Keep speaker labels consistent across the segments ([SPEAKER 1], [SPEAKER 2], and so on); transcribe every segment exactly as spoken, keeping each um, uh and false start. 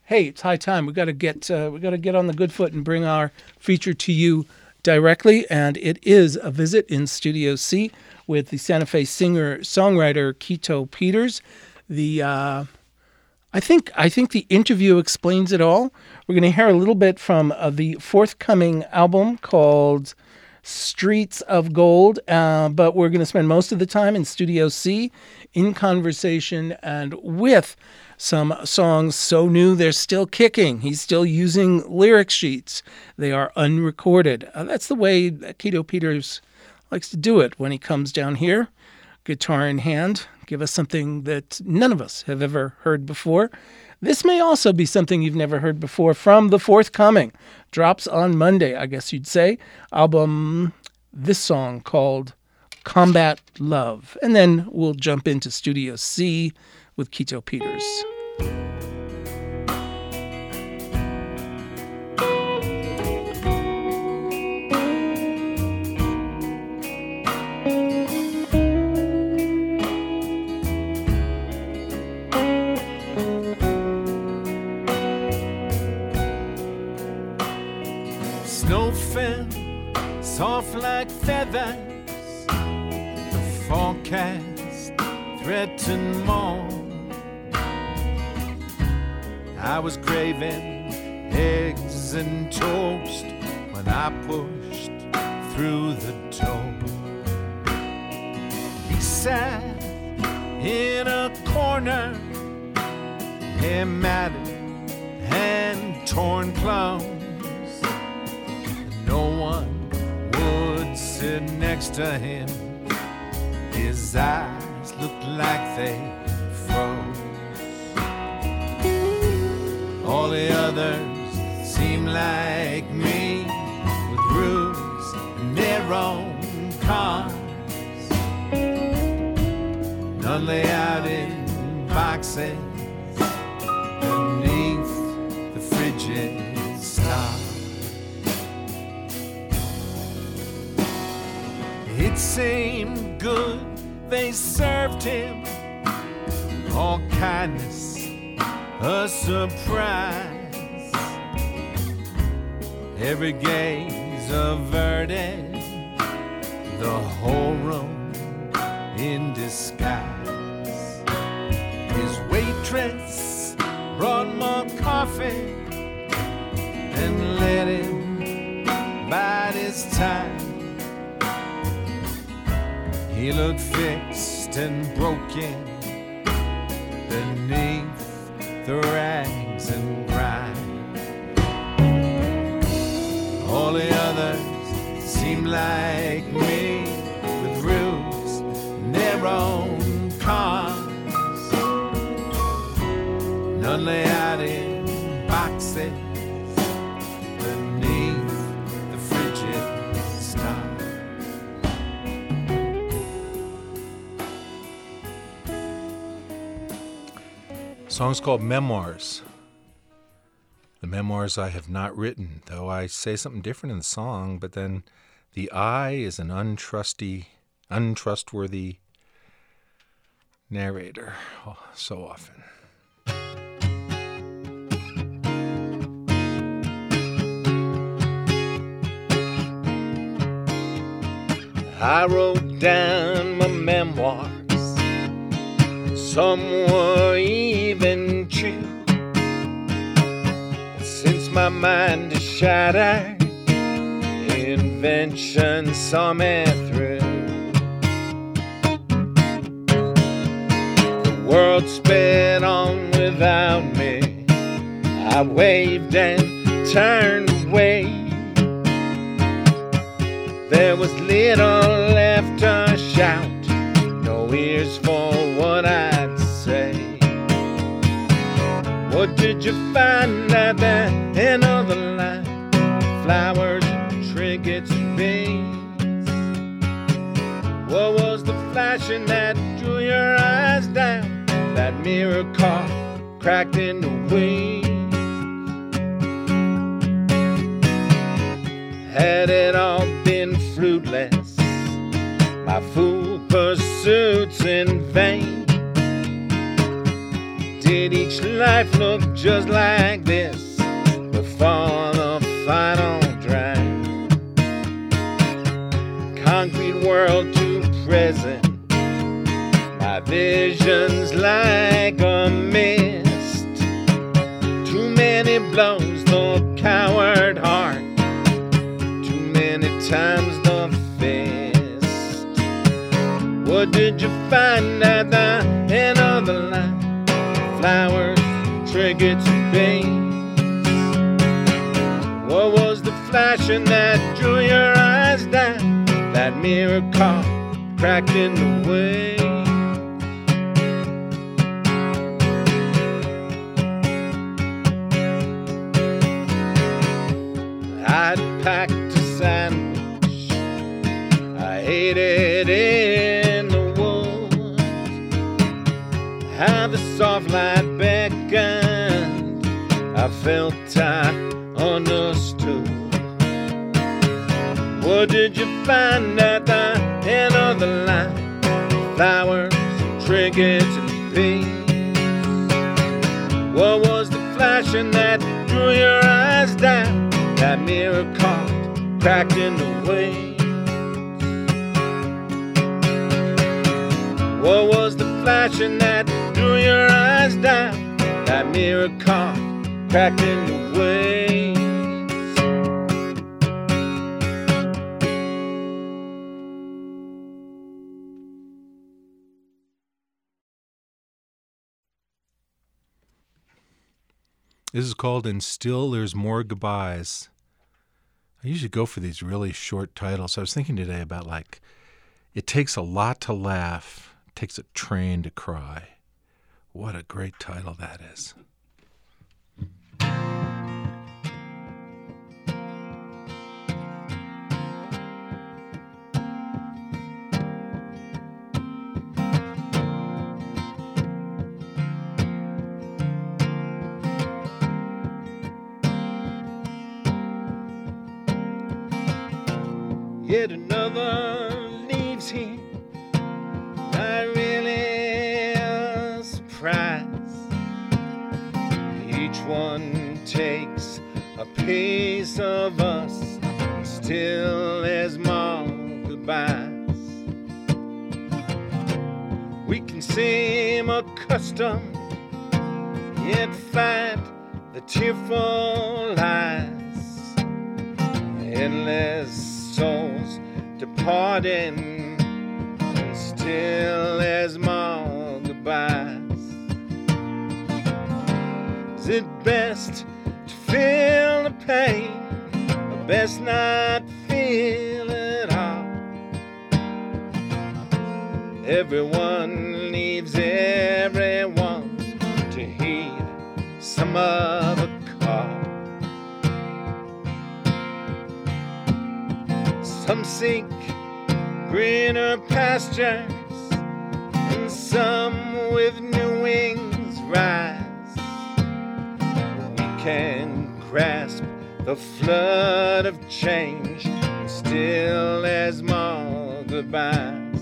[SPEAKER 1] hey, it's high time. We got to get uh, we got to get on the good foot and bring our feature to you directly, and it is a visit in Studio C with the Santa Fe singer-songwriter Quito Peters. The uh, I think I think the interview explains it all. We're going to hear a little bit from uh, the forthcoming album called Streets of Gold, uh, but we're going to spend most of the time in Studio C in conversation and with some songs so new they're still kicking. He's still using lyric sheets. They are unrecorded. Uh, that's the way Quito Peters likes to do it when he comes down here, guitar in hand, give us something that none of us have ever heard before. This may also be something you've never heard before from the forthcoming, drops on Monday, I guess you'd say, album, this song called Combat Love. And then we'll jump into Studio C with Quito Peters.
[SPEAKER 2] Snow fell soft like feathers, the forecast threatened more. I was craving eggs and toast when I pushed through the door. He sat in a corner, hair matted and torn clothes. No one would sit next to him. His eyes looked like they froze. All the others seemed like me, with roofs and their own cars. None lay out in boxes beneath the frigid stars. It seemed good, they served him all kindness, a surprise. Every gaze averted, the whole room in disguise. His waitress brought more coffee and let him bide his time. He looked fixed and broken beneath the rags and grime. All the others seemed like me, with roofs and their own cars. None lay out in boxes beneath the frigid stars.
[SPEAKER 3] The song's called Memoirs. The memoirs I have not written, though I say something different in the song, but then the I is an untrusty, untrustworthy narrator oh, so often.
[SPEAKER 2] I wrote down my memoirs. Some were even true. Since my mind is shattered, invention saw me through. The world sped on without me. I waved and turned away. There was little left to shout, no ears for what I'd say. What did you find at the end of the line? Flowers, trinkets, and beans. What was the flashing that drew your eyes down? That mirror caught, cracked in the wings. Had it all been fruitless, my fool pursuits in vain? Did each life look just like this before the final drive? Concrete world to present, my vision's like a mist. Too many blows the coward heart, too many times the fist. What did you find at the end of the line? Flowers, trinkets, and beans. What was the flashing that drew your eyes down? That mirror caught, cracked in the wind. I'd packed a sandwich, I ate it in the woods. How the soft light beckoned, I felt I understood. What did you find at the end of the line? Flowers, trinkets, and beans. What was the flashing that drew your eyes down? That mirror caught, cracked in the waves. What was the flashing that drew your eyes down? That mirror caught, cracked in the waves.
[SPEAKER 3] This is called And Still There's More Goodbyes. I usually go for these really short titles. I was thinking today about, like, it takes a lot to laugh, it takes a train to cry. What a great title that is.
[SPEAKER 2] Yet another leaves here, not really a surprise. Each one takes a piece of us, and still there's more goodbyes. We can seem accustomed, yet find the tearful lies. Endless souls departing, and still there's more goodbyes. Is it best to feel the pain, or best not feel it all? Everyone leaves everyone to heed some other call. Some seek greener pastures, and some with new wings rise. We can grasp the flood of change, and still there's more goodbyes.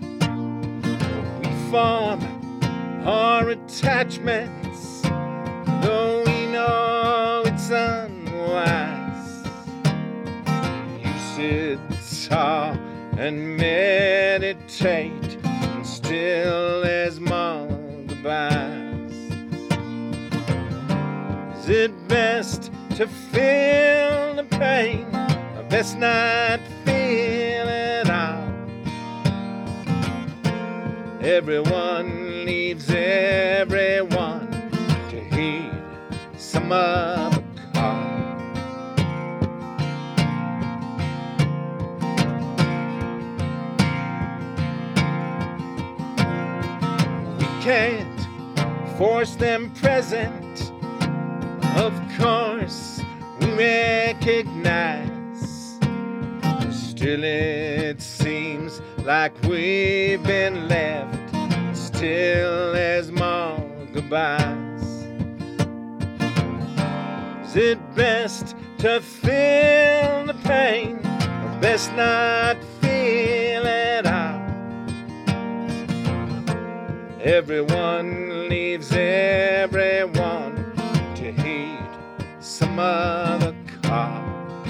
[SPEAKER 2] We form our attachments, though we know it's unwise. Sit tall and meditate, and still there's more goodbyes. Is it best to feel the pain, or best not feel it all? Everyone leaves everyone to heed some other call. Can't force them present, of course we recognize. Still it seems like we've been left, still there's more goodbyes. Is it best to feel the pain, or best not feel it all? Everyone leaves everyone some other car.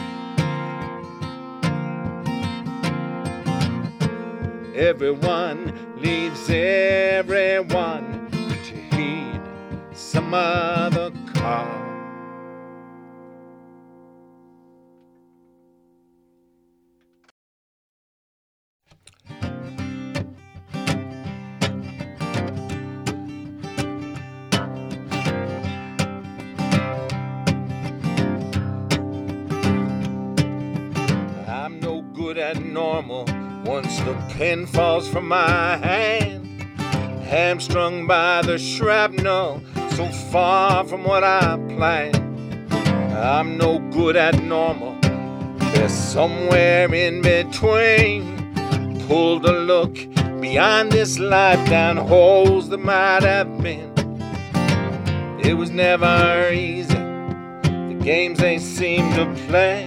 [SPEAKER 2] Everyone leaves everyone to heed some other call. I'm no good at normal. Once the pen falls from my hand, hamstrung by the shrapnel, so far from what I planned. I'm no good at normal. There's somewhere in between. Pulled a look beyond this life down holes that might have been. It was never easy, the games they seem to play.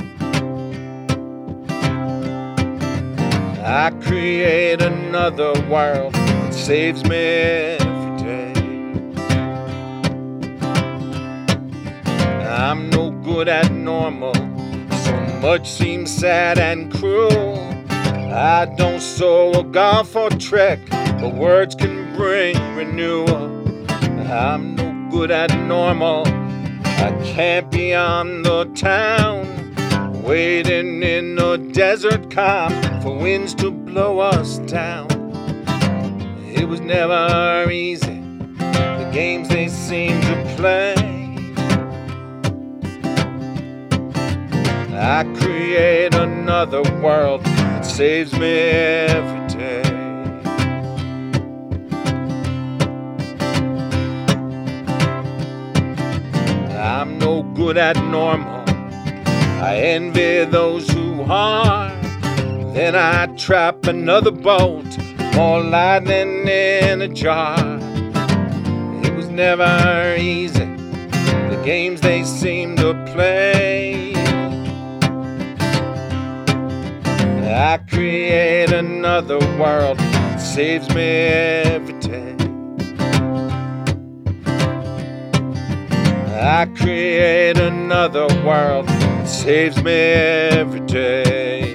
[SPEAKER 2] I create another world that saves me every day. I'm no good at normal. So much seems sad and cruel. I don't sew a golf or trek, but words can bring renewal. I'm no good at normal. I can't be on the town, waiting in the desert calm for winds to blow us down. It was never easy, the games they seem to play. I create another world that saves me every day. I'm no good at normal. I envy those who are. Then I trap another bolt, more lightning in a jar. It was never easy, the games they seem to play. I create another world that saves me every day. I create another world that saves me every day.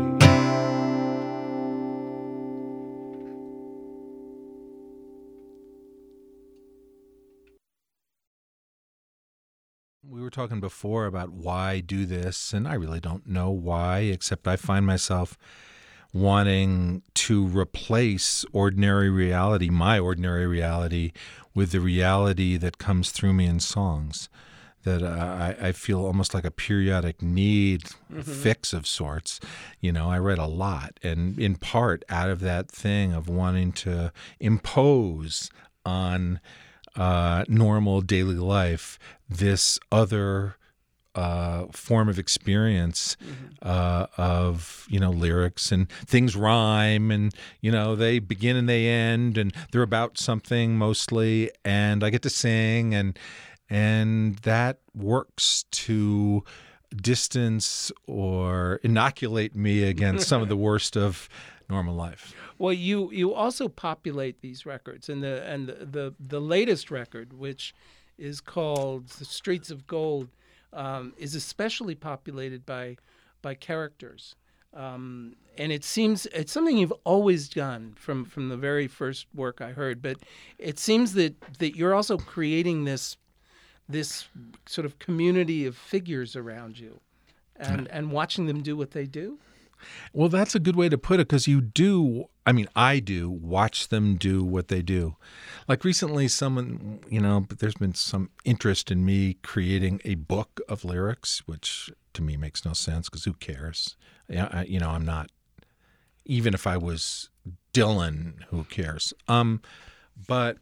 [SPEAKER 3] We were talking before about why do this, and I really don't know why, except I find myself wanting to replace ordinary reality, my ordinary reality, with the reality that comes through me in songs. That uh, I, I feel almost like a periodic need, mm-hmm. fix of sorts. You know, I read a lot, and in part out of that thing of wanting to impose on uh, normal daily life this other uh, form of experience mm-hmm. uh, of, you know, lyrics, and things rhyme, and, you know, they begin and they end, and they're about something mostly, and I get to sing, and and that works to distance or inoculate me against some of the worst of normal life.
[SPEAKER 1] Well, you you also populate these records, and the and the the, the latest record, which is called "The Streets of Gold," um, is especially populated by by characters, um, and it seems it's something you've always done from from the very first work I heard. But it seems that that you're also creating this this sort of community of figures around you, and and watching them do what they do.
[SPEAKER 3] Well, that's a good way to put it, because you do, I mean, I do watch them do what they do. Like recently, someone, you know, there's been some interest in me creating a book of lyrics, which to me makes no sense, because who cares? I, you know, I'm not, even if I was Dylan, who cares? Um, but,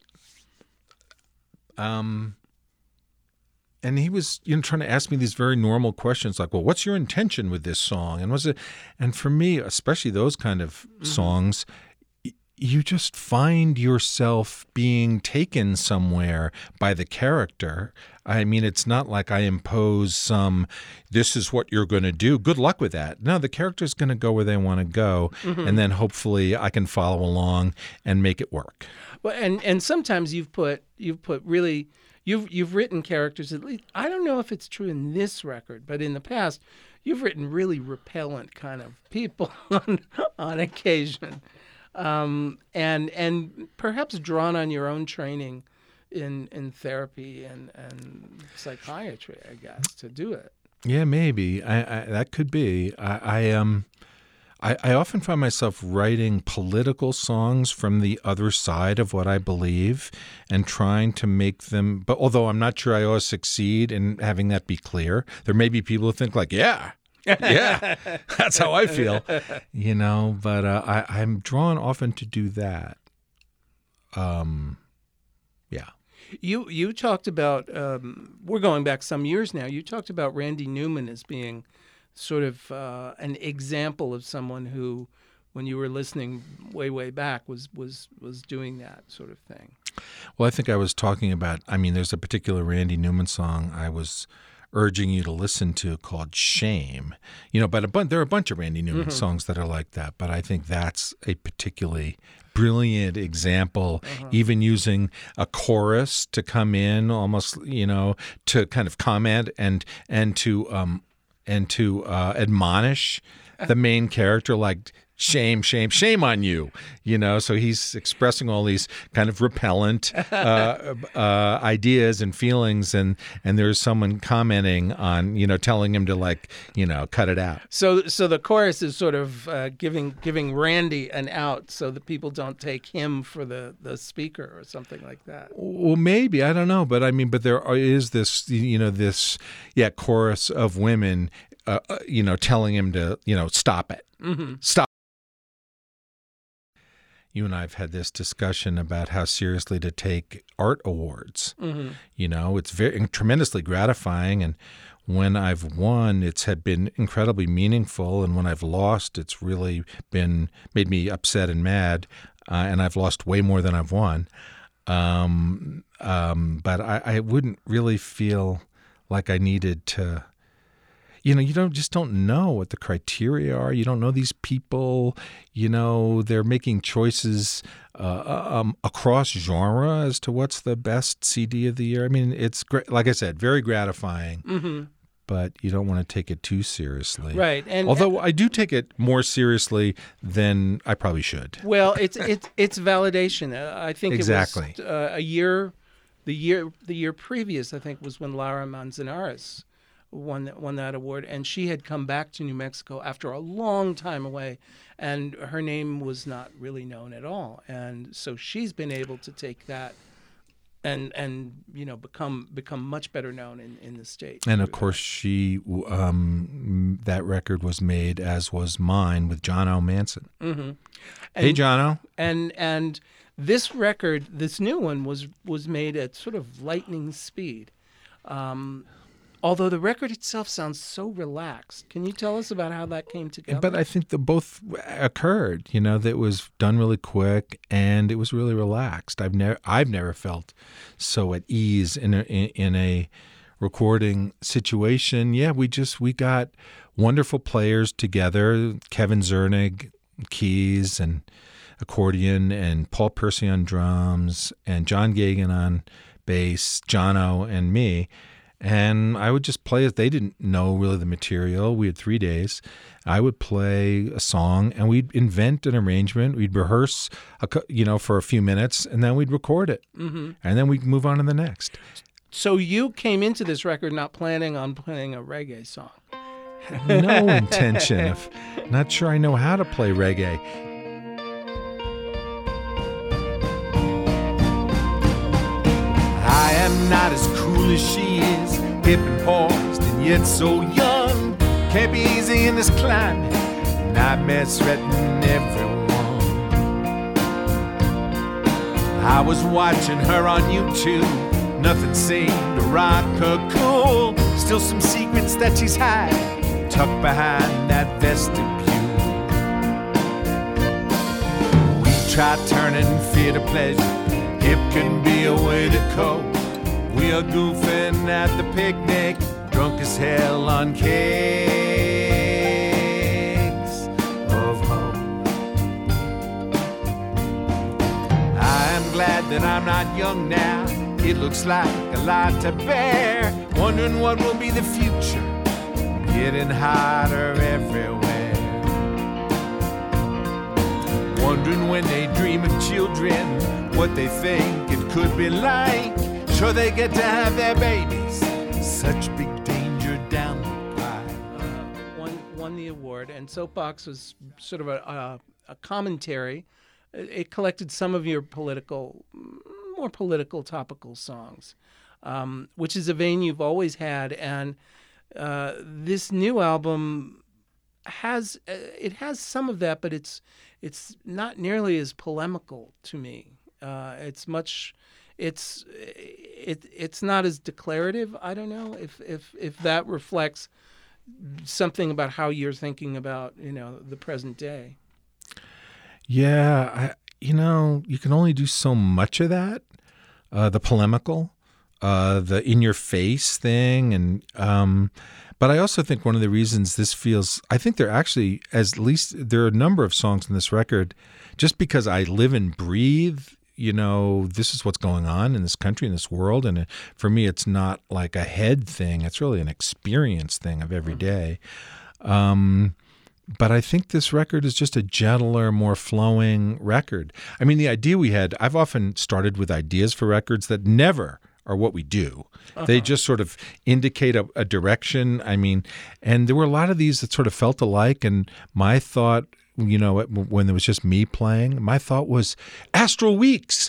[SPEAKER 3] um, and he was, you know, trying to ask me these very normal questions, like, well, what's your intention with this song? And was it, and for me, especially those kind of mm-hmm. songs, you just find yourself being taken somewhere by the character. I mean, it's not like I impose some, this is what you're going to do. Good luck with that. No, the character's going to go where they want to go, mm-hmm. and then hopefully I can follow along and make it work.
[SPEAKER 1] Well, and, and sometimes you've put you've put really you've you've written characters, at least I don't know if it's true in this record, but in the past you've written really repellent kind of people on on occasion, um, and and perhaps drawn on your own training in in therapy and, and psychiatry, I guess, to do it.
[SPEAKER 3] Yeah, maybe I, I, that could be. I, I um, I, I often find myself writing political songs from the other side of what I believe and trying to make them. But although I'm not sure I always succeed in having that be clear, there may be people who think like, yeah. yeah, that's how I feel, you know. But uh, I, I'm drawn often to do that. Um, yeah.
[SPEAKER 1] You you talked about, um, we're going back some years now, you talked about Randy Newman as being sort of uh, an example of someone who, when you were listening way, way back, was, was, was doing that sort of thing.
[SPEAKER 3] Well, I think I was talking about, I mean, there's a particular Randy Newman song I was urging you to listen to called Shame. You know, but a bun- there are a bunch of Randy Newman mm-hmm. songs that are like that, but I think that's a particularly brilliant example, uh-huh. even using a chorus to come in almost, you know, to kind of comment and and to um and to uh, admonish the main character, like, shame, shame, shame on you, you know. So he's expressing all these kind of repellent uh, uh, ideas and feelings, and and there's someone commenting on, you know, telling him to, like, you know, cut it out.
[SPEAKER 1] So so the chorus is sort of uh, giving giving Randy an out so that people don't take him for the, the speaker or something like that.
[SPEAKER 3] Well, maybe, I don't know, but I mean, but there is this, you know, this yeah chorus of women, uh, you know, telling him to, you know, stop it, mm-hmm. stop. You and I have had this discussion about how seriously to take art awards. Mm-hmm. You know, it's very tremendously gratifying, and when I've won, it's had been incredibly meaningful, and when I've lost, it's really been made me upset and mad, uh, and I've lost way more than I've won. Um, um, but I, I wouldn't really feel like I needed to. You know, you don't just don't know what the criteria are. You don't know these people. You know, they're making choices uh, um, across genre as to what's the best C D of the year. I mean, it's great. Like I said, very gratifying. Mm-hmm. But you don't want to take it too seriously,
[SPEAKER 1] right? And
[SPEAKER 3] although I do take it more seriously than I probably should.
[SPEAKER 1] Well, it's it's it's validation. Uh, I think
[SPEAKER 3] exactly.
[SPEAKER 1] It was uh, a year, the year the year previous, I think, was when Laura Manzanares won that, won that award, and she had come back to New Mexico after a long time away, and her name was not really known at all, and so she's been able to take that and and you know become become much better known in, in the state.
[SPEAKER 3] And of course, she um, that record was made, as was mine, with John O. Manson. Mm-hmm. Hey, John O.
[SPEAKER 1] And and this record, this new one, was was made at sort of lightning speed. Um, Although the record itself sounds so relaxed. Can you tell us about how that came together?
[SPEAKER 3] But I think the both occurred, you know, that it was done really quick and it was really relaxed. I've never I've never felt so at ease in a, in, in a recording situation. Yeah, we just we got wonderful players together, Kevin Zernig, keys and accordion, and Paul Percy on drums, and John Gagan on bass, Jono and me. And I would just play it. They didn't know really the material. We had three days. I would play a song, and we'd invent an arrangement. We'd rehearse, a, you know, for a few minutes, and then we'd record it. Mm-hmm. And then we'd move on to the next.
[SPEAKER 1] So you came into this record not planning on playing a reggae song?
[SPEAKER 3] No intention of. Not sure I know how to play reggae.
[SPEAKER 2] I am not as cruel as she is, hip and poised and yet so young. Can't be easy in this climate, nightmares threaten everyone. I was watching her on YouTube, nothing seemed to rock her cool. Still some secrets that she's hiding, tucked behind that vestibule. We try turning fear to pleasure. Hip can be a way to cope. We are goofing at the picnic, drunk as hell on cakes of hope. I am glad that I'm not young now. It looks like a lot to bear. Wondering what will be the future. Getting hotter everywhere. Wondering when they dream of children, what they think it could be like. Sure they get to have their babies. Such big danger down the pipe.
[SPEAKER 1] Uh, won, won the award, and Soapbox was sort of a, a, a commentary. It, it collected some of your political, more political, topical songs, um, which is a vein you've always had. And uh, this new album has uh, it has some of that, but it's it's not nearly as polemical to me. Uh, it's much. It's it it's not as declarative. I don't know if, if if that reflects something about how you're thinking about, you know, the present day.
[SPEAKER 3] Yeah, I, you know, you can only do so much of that. Uh, the polemical, uh, the in-your-face thing, and um, but I also think one of the reasons this feels, I think there actually, as least there are a number of songs in this record, just because I live and breathe. You know, this is what's going on in this country, in this world. And for me, it's not like a head thing. It's really an experience thing of every day. Um, but I think this record is just a gentler, more flowing record. I mean, the idea we had, I've often started with ideas for records that never are what we do. Uh-huh. They just sort of indicate a, a direction. I mean, and there were a lot of these that sort of felt alike. And my thought, you know, when there was just me playing, my thought was Astral Weeks.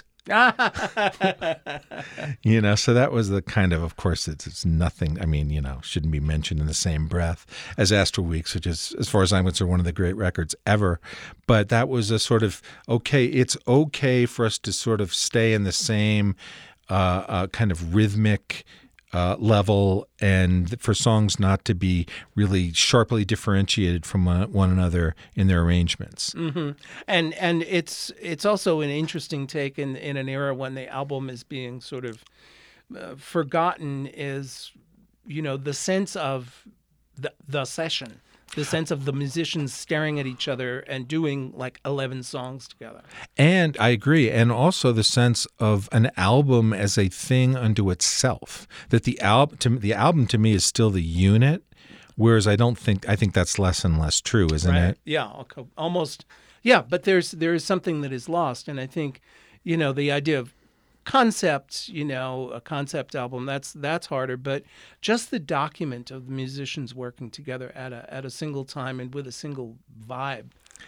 [SPEAKER 3] You know, so that was the kind of, of course, it's, it's nothing. I mean, you know, shouldn't be mentioned in the same breath as Astral Weeks, which is, as far as I'm concerned, one of the great records ever. But that was a sort of, okay, it's okay for us to sort of stay in the same uh, uh, kind of rhythmic Uh, level, and for songs not to be really sharply differentiated from one, one another in their arrangements.
[SPEAKER 1] Mm-hmm. And and it's it's also an interesting take in in an era when the album is being sort of uh, forgotten. Is, you know, the sense of the the session, the sense of the musicians staring at each other and doing like eleven songs together.
[SPEAKER 3] And I agree. And also the sense of an album as a thing unto itself, that the album to, the album to me is still the unit, whereas I don't think, I think that's less and less true, isn't
[SPEAKER 1] right.
[SPEAKER 3] it?
[SPEAKER 1] Yeah, almost. Yeah, but there's there is something that is lost. And I think, you know, the idea of concept, you know, a concept album, that's that's harder, but just the document of the musicians working together at a at a single time and with a single vibe.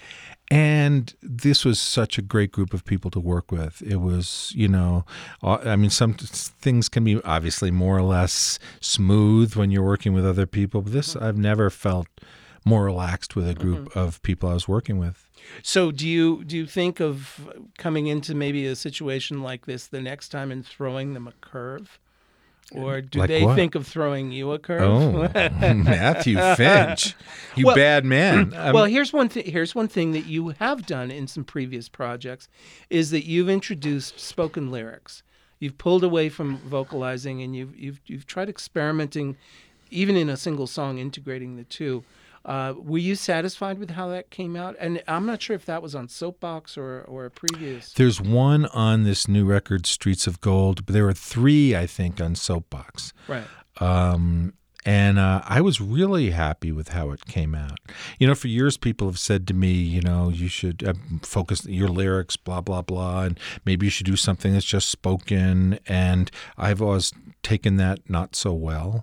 [SPEAKER 3] And this was such a great group of people to work with. It was, you know, I mean, some things can be obviously more or less smooth when you're working with other people, but this, I've never felt more relaxed with a group mm-hmm. of people I was working with.
[SPEAKER 1] So do you do you think of coming into maybe a situation like this the next time and throwing them a curve? Or do
[SPEAKER 3] like
[SPEAKER 1] they
[SPEAKER 3] what?
[SPEAKER 1] think of throwing you a curve?
[SPEAKER 3] Oh, Matthew Finch, you
[SPEAKER 1] well,
[SPEAKER 3] bad man. Um,
[SPEAKER 1] well, here's one thing. Here's one thing that you have done in some previous projects, is that you've introduced spoken lyrics. You've pulled away from vocalizing, and you've you've you've tried experimenting, even in a single song, integrating the two. Uh, were you satisfied with how that came out? And I'm not sure if that was on Soapbox or, or a previous.
[SPEAKER 3] There's one on this new record, Streets of Gold, but there were three, I think, on Soapbox.
[SPEAKER 1] Right.
[SPEAKER 3] Um, and uh, I was really happy with how it came out. You know, for years, people have said to me, you know, you should uh, focus your lyrics, blah, blah, blah, and maybe you should do something that's just spoken. And I've always taken that not so well.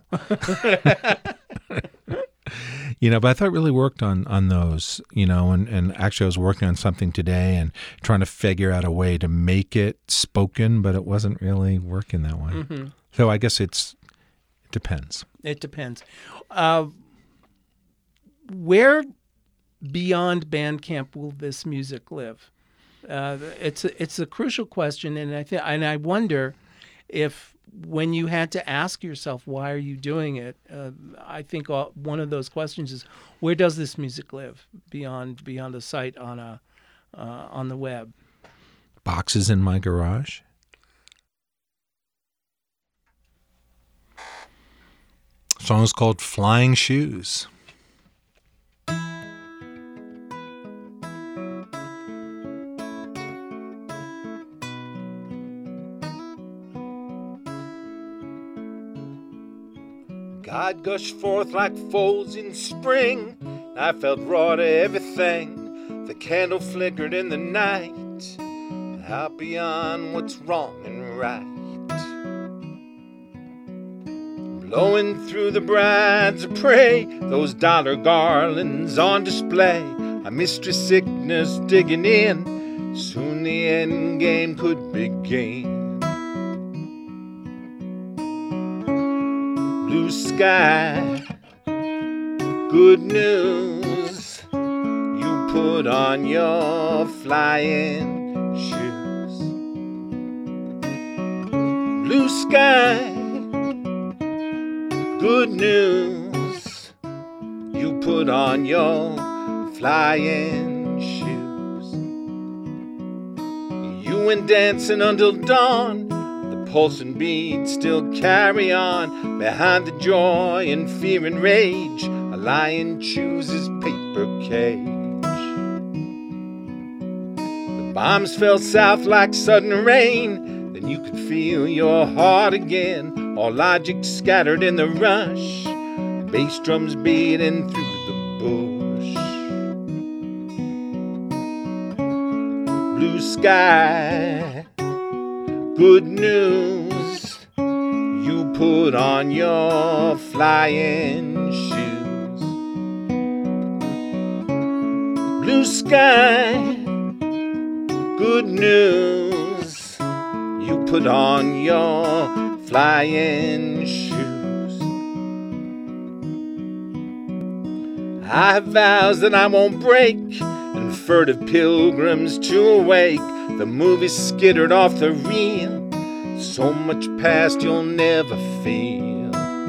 [SPEAKER 3] You know, but I thought it really worked on, on those, you know, and, and actually I was working on something today and trying to figure out a way to make it spoken, but it wasn't really working that way. Mm-hmm. So I guess it's, it depends.
[SPEAKER 1] It depends. Uh, where beyond Bandcamp will this music live? Uh, it's a, it's a crucial question, and I think, and I wonder if, when you had to ask yourself, why are you doing it? Uh, I think all, one of those questions is, where does this music live beyond beyond a site on a uh, on the web?
[SPEAKER 3] boxes in my garage. The song is called Flying Shoes.
[SPEAKER 2] God gushed forth like falls in spring. I felt raw to everything. The candle flickered in the night, out beyond what's wrong and right. Blowing through the brides of prey, those dollar garlands on display. A mystery sickness digging in, soon the end game could begin. Blue sky, good news, you put on your flying shoes. Blue sky, good news, you put on your flying shoes. You went dancing until dawn, the pulsing beats still carry on. Behind the joy and fear and rage, a lion chews his paper cage. The bombs fell south like sudden rain, then you could feel your heart again. All logic scattered in the rush, bass drums beating through the bush. Blue sky, good news, you put on your flying shoes. Blue sky, good news, you put on your flying shoes. I have vows that I won't break, and furtive pilgrims to awake. The movie skittered off the reel, so much past you'll never feel.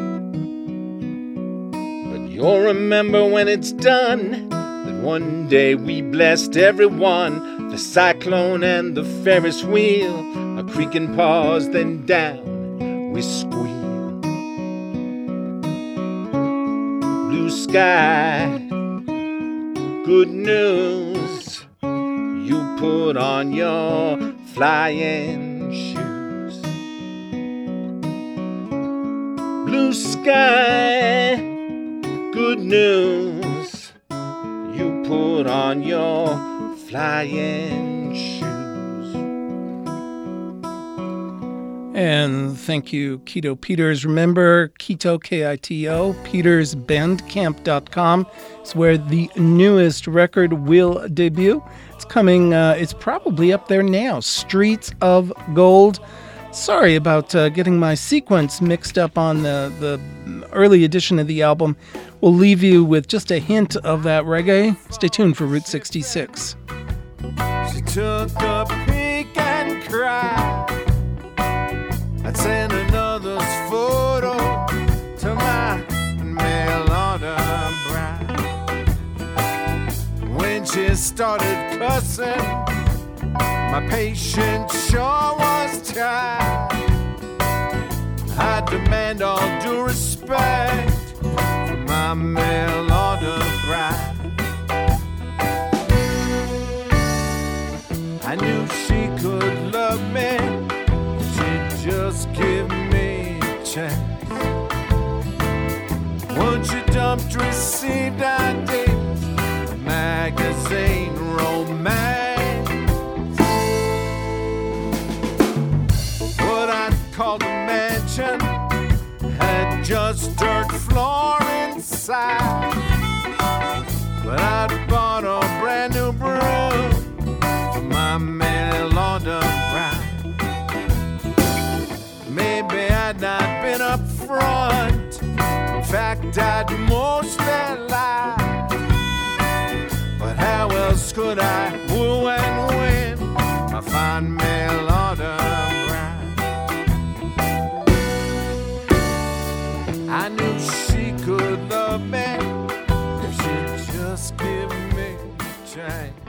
[SPEAKER 2] But you'll remember when it's done, that one day we blessed everyone. The cyclone and the Ferris wheel, a creaking pause, then down we squeal. Blue sky, good news, you put on your flying shoes. Blue sky, good news, you put on your flying shoes.
[SPEAKER 1] And thank you, Kito Peters. Remember, Kito, K I T O, peters bandcamp dot com is where the newest record will debut. It's coming, uh, it's probably up there now, Streets of Gold. Sorry about uh, getting my sequence mixed up on the, the early edition of the album. We'll leave you with just a hint of that reggae. Stay tuned for Route sixty-six.
[SPEAKER 2] She took a peek and cried. I'd send another's photo to my mail order bride. When she started cussing, my patience sure was tired. I demand all due respect from my mail order bride. I knew she could love me, just give me a chance. Once you dumped received ideas, magazine romance. What I'd call the mansion had just dirt floor inside, but I'd bought a brand new broom for my mail order bride. Maybe I'd not been up front, in fact I'd mostly lied. But how else could I woo and win my fine mail order bride? I knew she could love me if she'd just give me a chance.